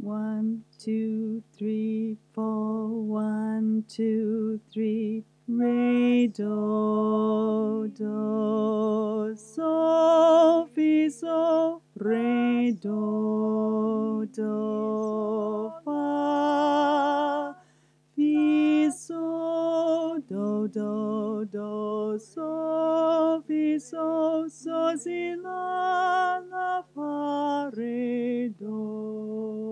1, 2, 3, 4. 1, 2, 3. Re, do, do, so, fi, so. Re, do, do, fa. Fi, so, do, do, do, so, fi, so, si, la, la, fa, re, do.